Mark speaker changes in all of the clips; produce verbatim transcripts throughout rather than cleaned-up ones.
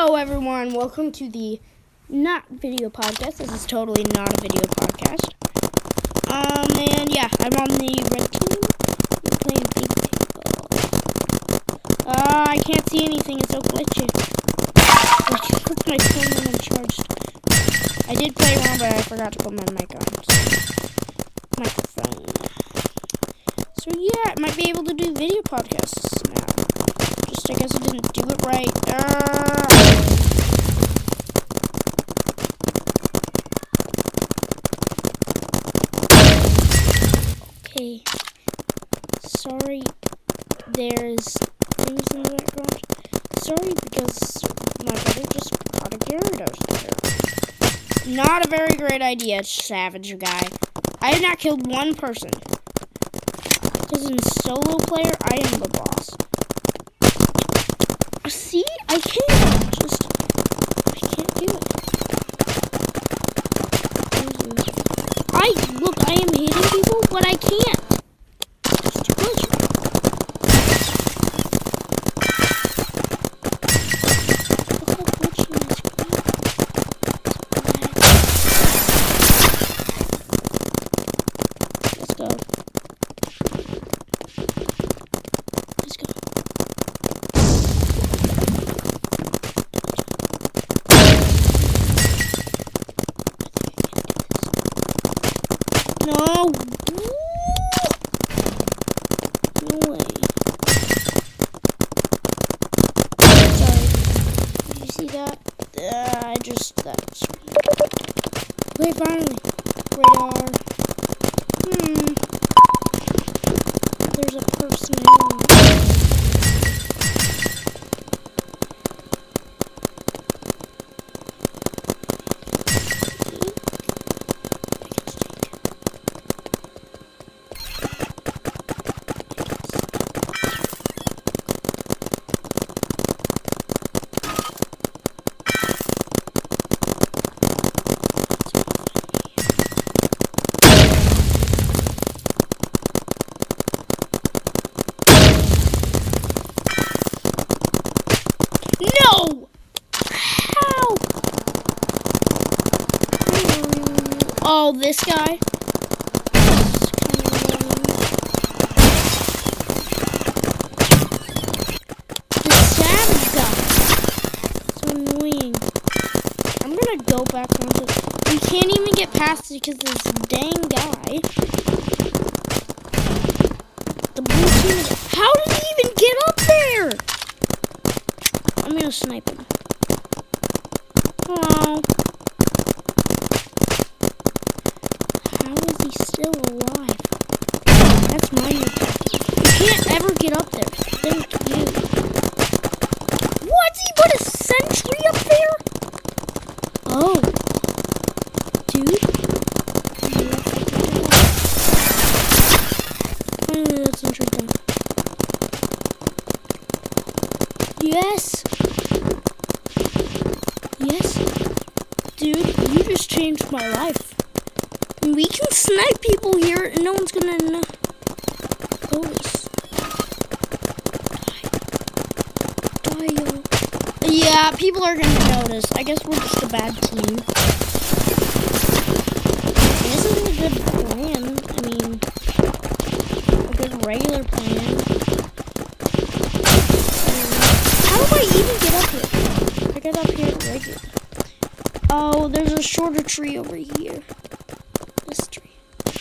Speaker 1: Hello everyone, welcome to the not video podcast. This is totally not a video podcast. Um, and yeah, I'm on the red team. I'm playing big paintball. Uh, I can't see anything, it's so glitchy. I just put my phone on charged. I did play around, but I forgot to put my mic on. So. Microphone. So yeah, I might be able to do video podcasts now. Just, I guess I didn't do it right. Uh, okay. Sorry, there's things in the background. Sorry, because my brother just got a Gyarados there. Not a very great idea, savage guy. I have not killed one person. Because in solo player, I am the boss. See? I can't. Just, I can't do it. I, look, I am hitting people, but I can't. It's too much. Look how glitchy my screen is. Let's go. Let's go. No! No way. Sorry. Did you see that? Uh, I just... That's... Wait, finally. Radar. Hmm. There's a person in No! How? Oh, this guy? The savage guy. So annoying. I'm gonna go back onto... We can't even get past it because this dang guy. The blue team is... How did he even get up there? I'm gonna snipe him. Hello. How is he still alive? That's my new tactic. You can't ever get up there. Thank you. What? He put a sentry up there? Oh. Dude? Finally, that sentry done. Yes. Yes. Dude, you just changed my life. We can snipe people here and no one's gonna know. Notice. Die. Die, yo. Yeah, people are gonna notice. I guess we're just a bad team. This isn't a good plan. I mean, a good regular plan. How do I even get up here? I get up here regular. Oh, there's a shorter tree over here. This tree.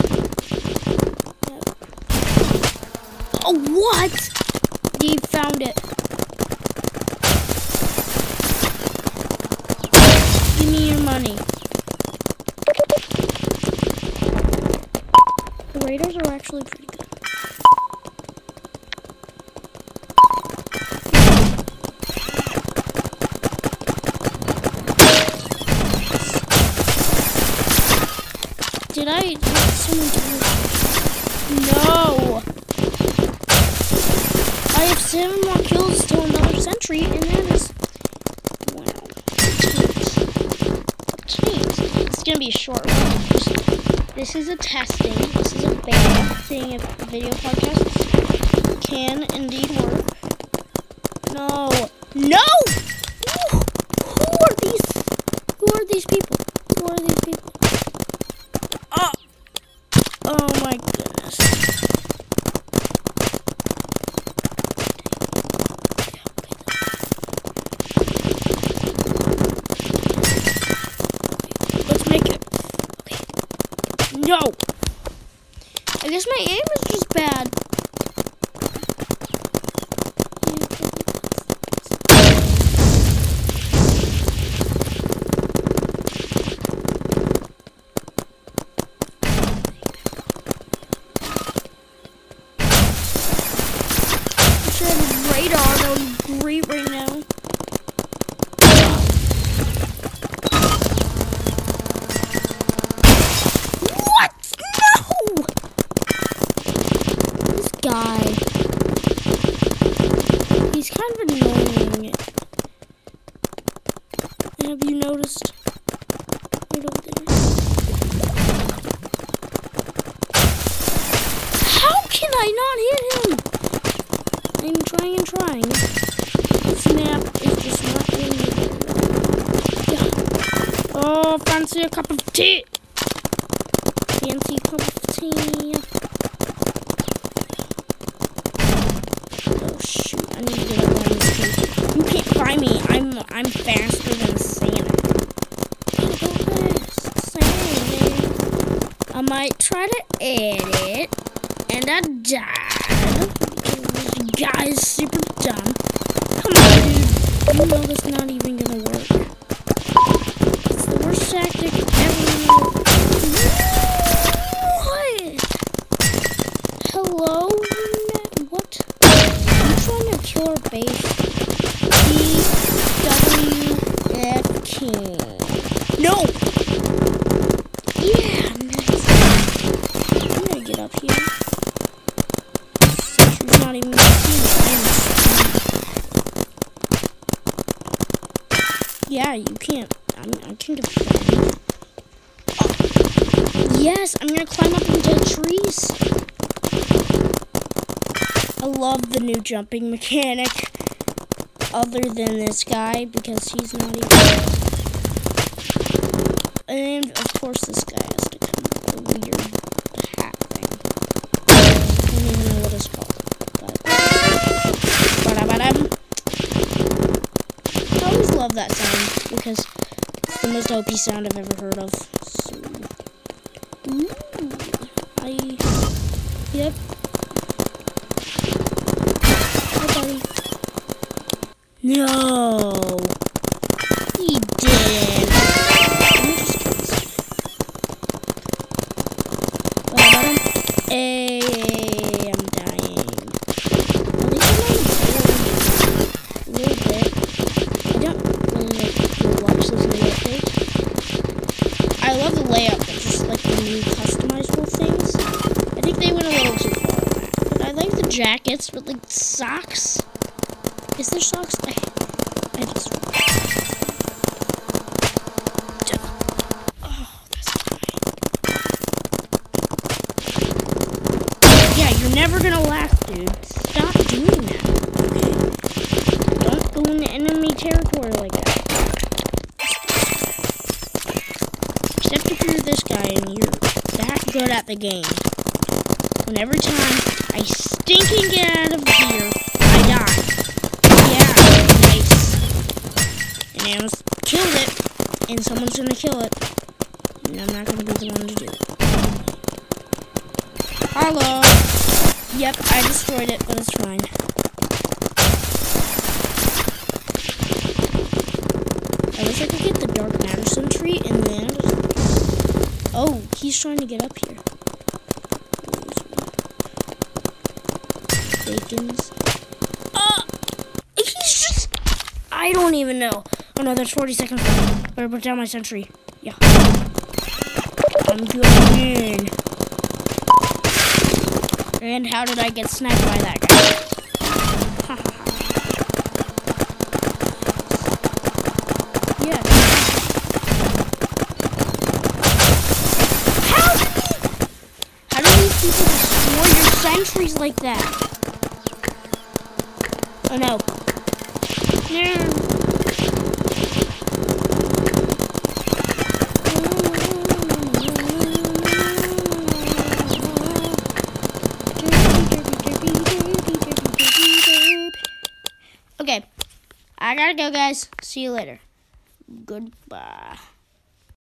Speaker 1: Yep. Oh, what? He found it. Give me your money. The Raiders are actually pretty good. Did I let someone do it? No! I have seven more kills to another century, and that is... Wow. Jeez. It's gonna be a short one. This is a testing. This is a beta, seeing if video podcasts can indeed work. No! No! No! I guess my aim is just bad. Radar, that would be great right now. What? No! This guy. He's kind of annoying. Have you noticed? Right over there. How can I not hit him? I'm trying and trying. This map is just not doing it. Yeah. Oh, fancy a cup of tea. Fancy cup of tea. Oh shoot! I need to get up on this tree. You can't find me. I'm I'm faster than Santa. Oh, go fast, Santa. I might try to edit, and I died. Guy is super dumb. Come on, dude. You know that's not even gonna work. It's the worst tactic ever. What? Hello? What? I'm trying to kill our base. D W F King. No! Yeah, nice. I'm gonna get up here. Sentry's not even gonna see me. Yeah, you can't. I'm, I can't defend. Yes, I'm gonna climb up into trees. I love the new jumping mechanic. Other than this guy, because he's not even. And of course, this guy has to come with the weird hat thing. I don't even know what it's called. I always love that sound because it's the most O P sound I've ever heard of. So, ooh, I, yep. Hi, buddy. No, he didn't. Hey, I'm dying. At least I'm on a little bit. I don't really like to watch this new update. I love the layout, but just like the new customizable things. I think they went a little too far on that. But I like the jackets, but like socks. Is there socks? I, I just. Oh, that's fine. Yeah, you're never gonna laugh, dude. Stop doing that. Okay. Don't go into enemy territory like that. Except if you're this guy and you're that good at the game. When every time I stinking get out of gear, I die. Yeah, nice. And I almost killed it, and someone's gonna kill it. And I'm not gonna be the one to do it. Hello. Yep, I destroyed it, but it's fine. I wish I could get the Dark Matter Sentry and then. Oh, he's trying to get up here. Bacon's. Uh, he's just. I don't even know. Oh no, there's forty seconds left. Better put down my sentry. Yeah. I'm going in. And how did I get sniped by that guy? Yeah. How did he, how do these people destroy your sentries like that? Oh no. No. Okay, I gotta go, guys. See you later. Goodbye.